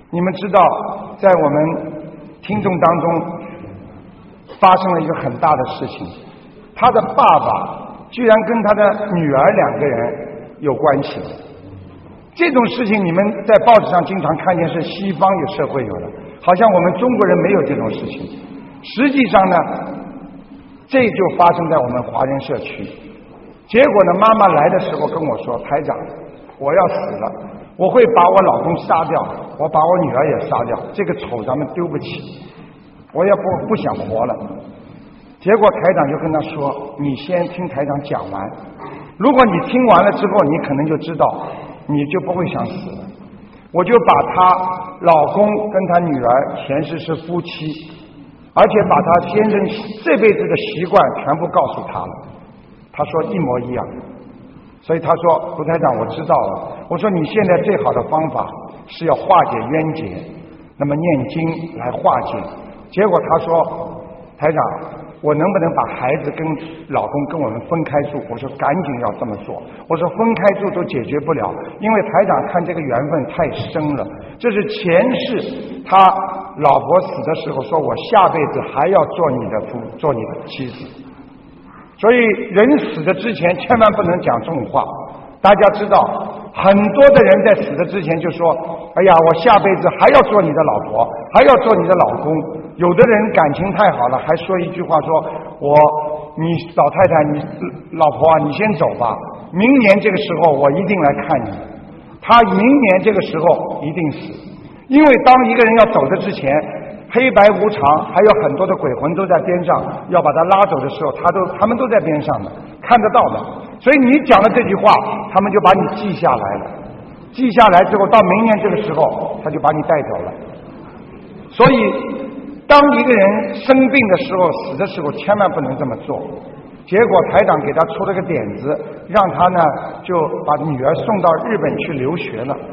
你们知道，在我们听众当中发生了一个很大的事情，他的爸爸居然跟他的女儿2个人有关系。这种事情你们在报纸上经常看见，是西方有社会有的，好像我们中国人没有这种事情。实际上呢，这就发生在我们华人社区。结果呢，妈妈来的时候跟我说，台长，我要死了，我会把我老公杀掉，我把我女儿也杀掉，这个丑咱们丢不起，我也不想活了。结果台长就跟他说，你先听台长讲完，如果你听完了之后，你可能就知道，你就不会想死了。我就把她老公跟她女儿前世是夫妻，而且把她先生这辈子的习惯全部告诉她了。她说一模一样。所以她说，卢台长，我知道了。我说你现在最好的方法是要化解冤结，那么念经来化解。结果她说，台长，我能不能把孩子跟老公跟我们分开住？我说赶紧要这么做。我说分开住都解决不了，因为台长看这个缘分太深了，这是前世他老婆死的时候说，我下辈子还要做你的妻子。所以人死的之前千万不能讲这种话。大家知道，很多的人在死的之前就说，哎呀，我下辈子还要做你的老婆，还要做你的老公。有的人感情太好了，还说一句话，说你老太太，你老婆啊，你先走吧，明年这个时候我一定来看你。他明年这个时候一定死。因为当一个人要走的之前，黑白无常，还有很多的鬼魂都在边上，要把他拉走的时候，他们都在边上的，看得到的。所以你讲的这句话，他们就把你记下来了。记下来之后，到明年这个时候，他就把你带走了。所以，当一个人生病的时候、死的时候，千万不能这么做。结果台长给他出了个点子，让他呢就把女儿送到日本去留学了。